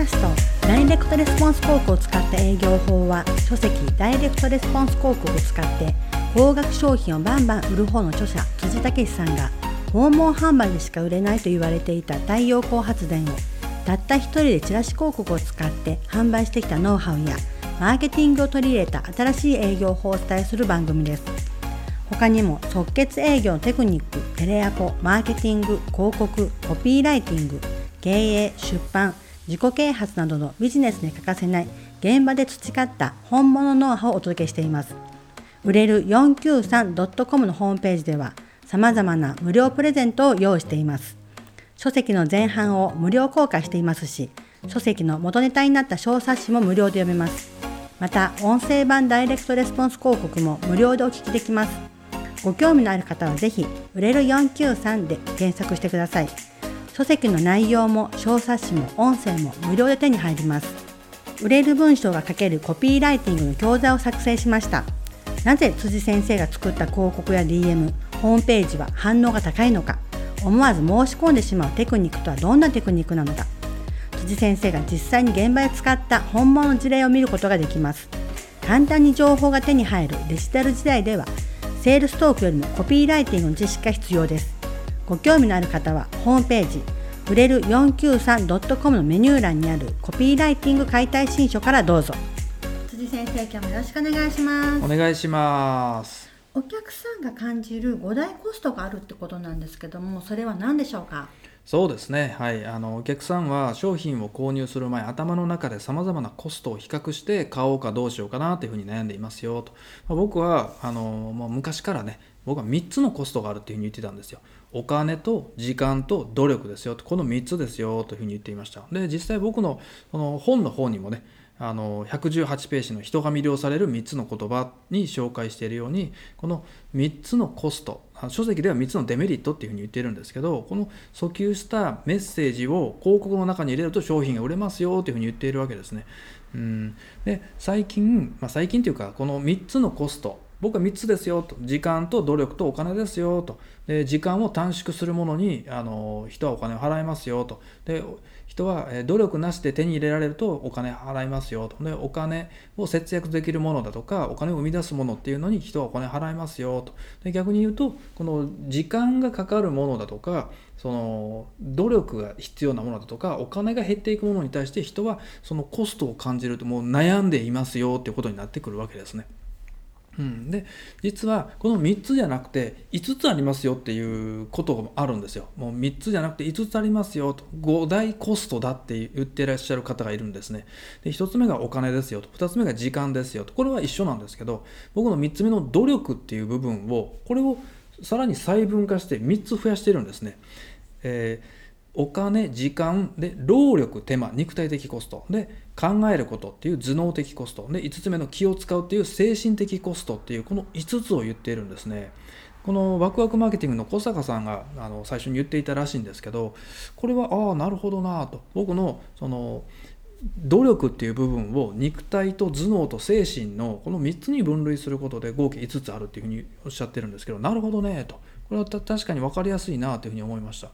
ャストダイレクトレスポンス広告を使った営業法は、書籍ダイレクトレスポンス広告を使って高額商品をバンバン売る方の著者辻武さんが、訪問販売でしか売れないと言われていた太陽光発電をたった一人でチラシ広告を使って販売してきたノウハウやマーケティングを取り入れた新しい営業法をお伝えする番組です。他にも即決営業のテクニック、テレアポ、マーケティング、広告、コピーライティング、経営、出版、自己啓発などのビジネスに欠かせない現場で培った本物ノウハウをお届けしています。売れる 493.com のホームページでは様々な無料プレゼントを用意しています。書籍の前半を無料公開していますし、書籍の元ネタになった小冊子も無料で読めます。また音声版ダイレクトレスポンス広告も無料でお聞きできます。ご興味のある方はぜひ売れる493で検索してください。書籍の内容も小冊子も音声も無料で手に入ります。売れる文章が書けるコピーライティングの教材を作成しました。なぜ辻先生が作った広告や DM、ホームページは反応が高いのか、思わず申し込んでしまうテクニックとはどんなテクニックなのか、辻先生が実際に現場で使った本物の事例を見ることができます。簡単に情報が手に入るデジタル時代では、セールストークよりもコピーライティングの知識が必要です。ご興味のある方はホームページ売れる 493.com のメニュー欄にあるコピーライティング解体新書からどうぞ。辻先生、今日もよろしくお願いします。 お願いします。 お客さんが感じる5大コストがあるってことなんですけども、それは何でしょうか？ そうですね、はい、お客さんは商品を購入する前、頭の中でさまざまなコストを比較して買おうかどうしようかなというふうに悩んでいますよと。僕はもう昔からね、僕は3つのコストがあるというふうに言ってたんですよ。お金と時間と努力ですよと、この3つですよというふうに言っていました。で、実際僕のこの本の方にもね、118ページの人が魅了される3つの言葉に紹介しているように、この3つのコスト、書籍では3つのデメリットっていうふうに言っているんですけど、この訴求したメッセージを広告の中に入れると商品が売れますよというふうに言っているわけですね。で、最近というか、この3つのコスト、僕は3つですよと、時間と努力とお金ですよと。で、時間を短縮するものに人はお金を払いますよと。で、人は努力なしで手に入れられるとお金払いますよと。で、お金を節約できるものだとか、お金を生み出すものっていうのに人はお金払いますよと。で、逆に言うと、この時間がかかるものだとか、その努力が必要なものだとか、お金が減っていくものに対して人はそのコストを感じるともう悩んでいますよっていうことになってくるわけですね。で、実はこの3つじゃなくて5つありますよっていうこともあるんですよ。もう3つじゃなくて5つありますよと、5大コストだって言ってらっしゃる方がいるんですね。で、1つ目がお金ですよと、2つ目が時間ですよと。これは一緒なんですけど、僕の3つ目の努力っていう部分を、これをさらに細分化して3つ増やしているんですね。お金、時間で、労力、手間、肉体的コストで、考えることっていう頭脳的コストで、5つ目の気を使うっていう精神的コストっていう、この5つを言っているんですね。このワクワクマーケティングの小坂さんが最初に言っていたらしいんですけど、これはなるほどなと。僕のその努力っていう部分を肉体と頭脳と精神のこの3つに分類することで合計5つあるっていうふうにおっしゃってるんですけど、なるほどねと。これは確かに分かりやすいなというふうに思いました。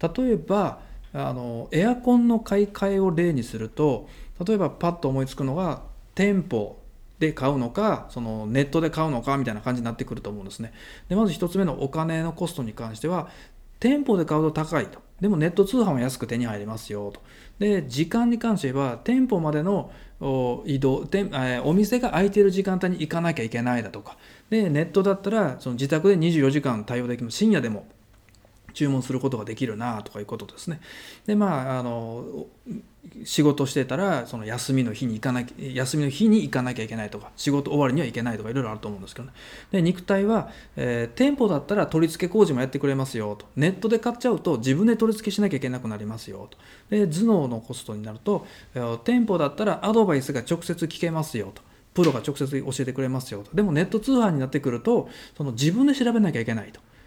例えばエアコンの買い替えを例にすると、例えばパッと思いつくのが店舗で買うのか、そのネットで買うのかみたいな感じになってくると思うんですね。で、まず1つ目のお金のコストに関しては、店舗で買うと高いと。でもネット通販は安く手に入りますよと。で、時間に関しては店舗までの移動、お店が空いている時間帯に行かなきゃいけないだとか。で、ネットだったらその自宅で24時間対応できる、深夜でも注文することができるなとかいうことですね。で、仕事してたらその休みの日に行かなきゃいけないとか、仕事終わりには行けないとかいろいろあると思うんですけどね。で、肉体は、店舗だったら取り付け工事もやってくれますよと。ネットで買っちゃうと自分で取り付けしなきゃいけなくなりますよと。で、頭脳のコストになると、店舗だったらアドバイスが直接聞けますよと。プロが直接教えてくれますよと。でもネット通販になってくると、その自分で調べなきゃいけないと。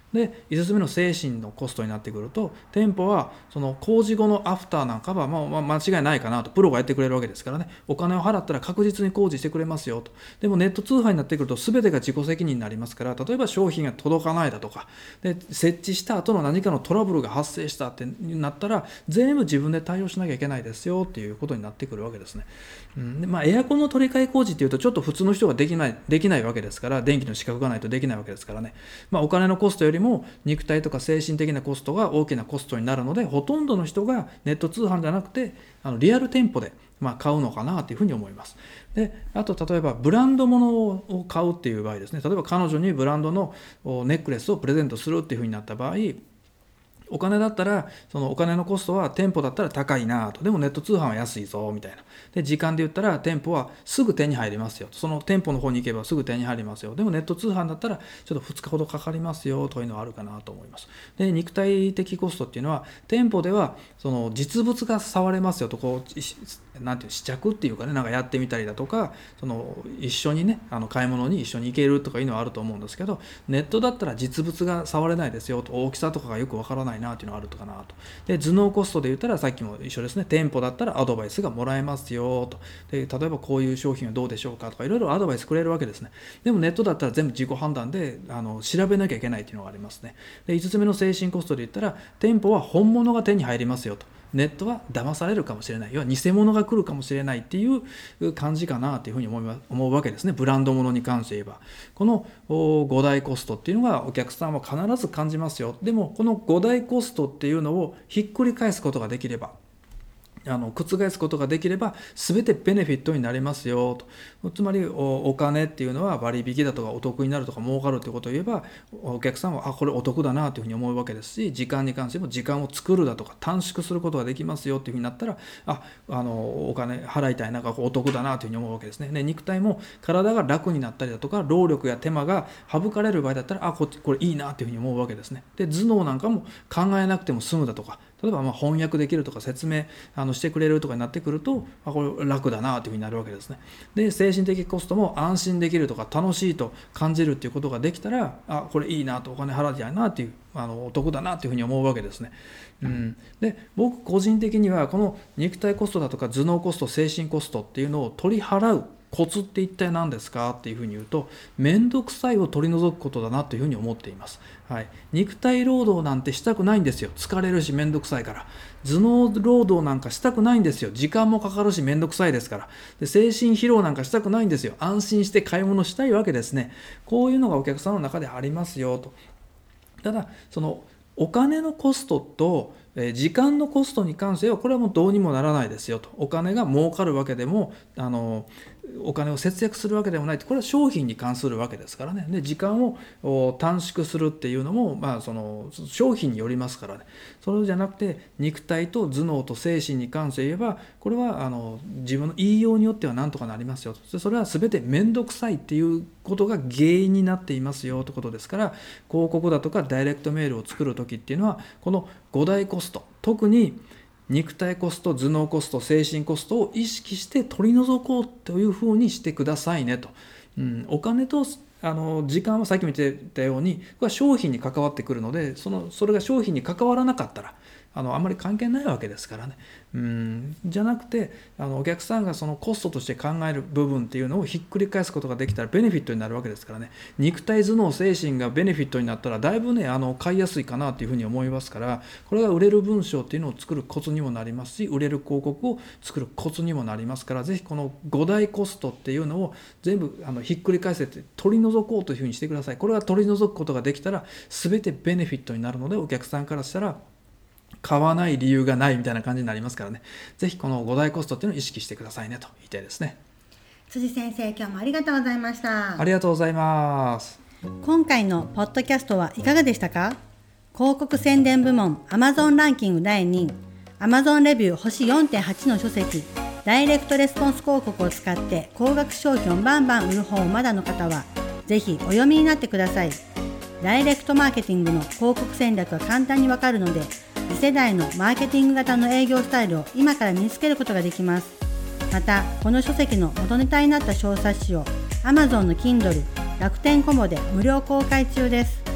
で5つ目の精神のコストになってくると、店舗はその工事後のアフターなんかは間違いないかなと、プロがやってくれるわけですからね、お金を払ったら確実に工事してくれますよと。でもネット通販になってくると全てが自己責任になりますから、例えば商品が届かないだとかで設置した後の何かのトラブルが発生したってなったら全部自分で対応しなきゃいけないですよっていうことになってくるわけですね。でエアコンの取り替え工事っていうとちょっと普通の人ができないわけですから、電気の資格がないとできないわけですからね、お金のコストよりも肉体とか精神的なコストが大きなコストになるので、ほとんどの人がネット通販じゃなくてリアル店舗で買うのかなというふうに思います。であと例えばブランド物を買うっていう場合ですね、例えば彼女にブランドのネックレスをプレゼントするっていうふうになった場合、お金だったらそのお金のコストは店舗だったら高いなと、でもネット通販は安いぞみたいな。で時間で言ったら店舗はすぐ手に入りますよ、その店舗の方に行けばすぐ手に入りますよ、でもネット通販だったらちょっと2日ほどかかりますよというのはあるかなと思います。で肉体的コストっていうのは、店舗ではその実物が触れますよと、なんていう試着っていうかね、なんかやってみたりだとか、その一緒にね買い物に一緒に行けるとかいうのはあると思うんですけど、ネットだったら実物が触れないですよと、大きさとかがよくわからないなっていうのがあるかなと。で頭脳コストで言ったらさっきも一緒ですね、店舗だったらアドバイスがもらえますよと。で例えばこういう商品はどうでしょうかとかいろいろアドバイスくれるわけですね。でもネットだったら全部自己判断で調べなきゃいけないっていうのがありますね。で5つ目の精神コストで言ったら、店舗は本物が手に入りますよと、ネットは騙されるかもしれない、要は偽物が来るかもしれないっていう感じかなというふうに思うわけですね。ブランド物に関して言えばこの5大コストっていうのがお客さんは必ず感じますよ。でもこの5大コストっていうのをひっくり返すことができれば、覆すことができれば全てベネフィットになりますよと。つまり お金っていうのは割引だとかお得になるとか儲かるということを言えば、お客さんはこれお得だなというふうに思うわけですし、時間に関しても時間を作るだとか短縮することができますよというふうになったら、お金払いたいな、お得だなというふうに思うわけですね。で肉体も体が楽になったりだとか労力や手間が省かれる場合だったらこれいいなというふうに思うわけですね。で頭脳なんかも考えなくても済むだとか、例えば翻訳できるとか説明してくれるとかになってくると、これ楽だなというふうになるわけですね。で精神的コストも安心できるとか楽しいと感じるっていうことができたら、これいいなと、お金払いたいなっていう、お得だなというふうに思うわけですね。で僕個人的にはこの肉体コストだとか頭脳コスト、精神コストっていうのを取り払うコツって一体何ですかっていうふうに言うと、面倒くさいを取り除くことだなというふうに思っています。肉体労働なんてしたくないんですよ。疲れるし面倒くさいから。頭脳労働なんかしたくないんですよ。時間もかかるし面倒くさいですから。で精神疲労なんかしたくないんですよ。安心して買い物したいわけですね。こういうのがお客さんの中でありますよと。ただそのお金のコストと時間のコストに関してはこれはもうどうにもならないですよと。お金が儲かるわけでもお金を節約するわけでもないと、これは商品に関するわけですからね。で時間を短縮するっていうのも、その商品によりますからね。それじゃなくて肉体と頭脳と精神に関して言えば、これは自分の言いようによってはなんとかなりますよと。それは全て面倒くさいっていうことが原因になっていますよということですから、広告だとかダイレクトメールを作るときっていうのはこの5大コスト、特に肉体コスト、頭脳コスト、精神コストを意識して取り除こうというふうにしてくださいねと。お金と時間はさっきも言ったようにこれは商品に関わってくるので、それが商品に関わらなかったらあんまり関係ないわけですからね。じゃなくてお客さんがそのコストとして考える部分っていうのをひっくり返すことができたらベネフィットになるわけですからね。肉体、頭脳、精神がベネフィットになったらだいぶね買いやすいかなというふうに思いますから、これが売れる文章っていうのを作るコツにもなりますし、売れる広告を作るコツにもなりますから、ぜひこの5大コストっていうのを全部ひっくり返せて取り除こうというふうにしてください。これが取り除くことができたら全てベネフィットになるので、お客さんからしたら買わない理由がないみたいな感じになりますからね。ぜひこの5大コストっていうのを意識してくださいねと言いたいですね。 辻先生、今日もありがとうございました。 ありがとうございます。 今回のポッドキャストはいかがでしたか？広告宣伝部門 Amazon ランキング第2位、 Amazon レビュー星 4.8 の書籍、ダイレクトレスポンス広告を使って高額商品をバンバン売る本をまだの方はぜひお読みになってください。ダイレクトマーケティングの広告戦略が簡単にわかるので、次世代のマーケティング型の営業スタイルを今から身につけることができます。またこの書籍の元ネタになった小冊子を Amazon の Kindle、楽天コモで無料公開中です。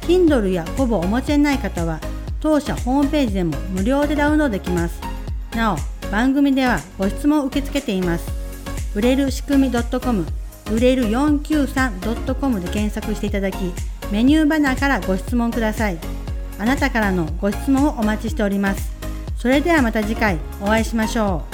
Kindle やコボをお持ちでない方は当社ホームページでも無料でダウンロードできます。なお、番組ではご質問を受け付けています。売れる仕組み .com、売れる 493.com で検索していただき、メニューバナーからご質問ください。あなたからのご質問をお待ちしております。それではまた次回お会いしましょう。